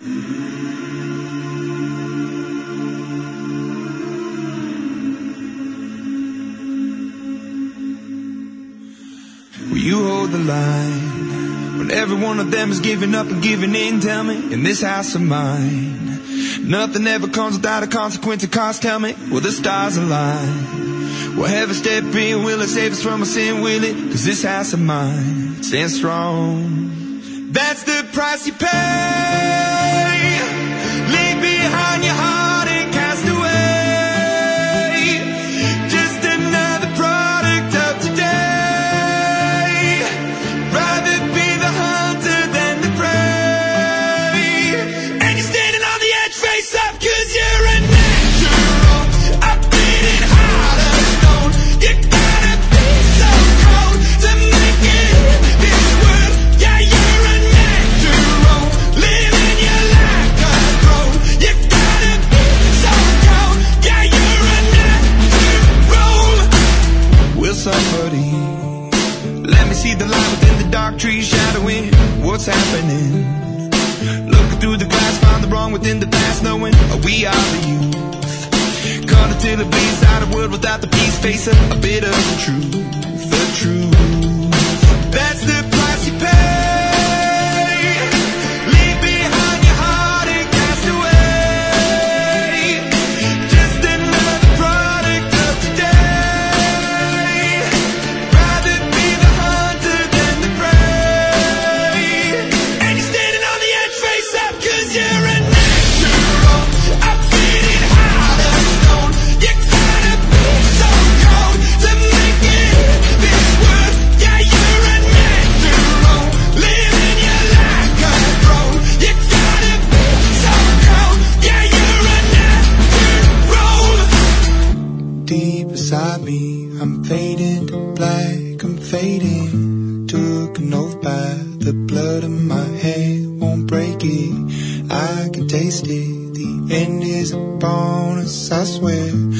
Will you hold the line when every one of them is giving up and giving in? Tell me, in this house of mine, nothing ever comes without a consequence of cost. Tell me, will the stars align? Will heaven step in? Will it save us from our sin? Will it? 'Cause this house of mine stands strong. That's the price you pay. Leave behind your heart and cast away. Just another product of today. Rather be the hunter than the prey. And you're standing on the edge, face up, 'cause you're a natural. I've been in harder stone. You gotta be so cold to make it in this world. Yeah, you're a natural. Living your life control. You gotta be so cold. Yeah, you're a natural. Will somebody let me see the light within the dark trees shadowing what's happening? Looking through the glass, find the wrong within the past, knowing we are the youth. Caught until it bleeds out a world without the peace, facing a bit of the truth, the truth. That's the price you pay. Leave behind your heart and cast away. Just another product of today. Rather be the hunter than the prey. And you're standing on the edge, face up, 'cause you're a natural. I've been in harder stone. You gotta be so cold to make it in this world. Yeah, you're a natural. Living your life control. You gotta be so cold. Yeah, you're a natural. Deep inside me, I'm fading to black, I'm fading. Took an oath by the blood in my head, won't break it. I can taste it, the end is upon us, I swear.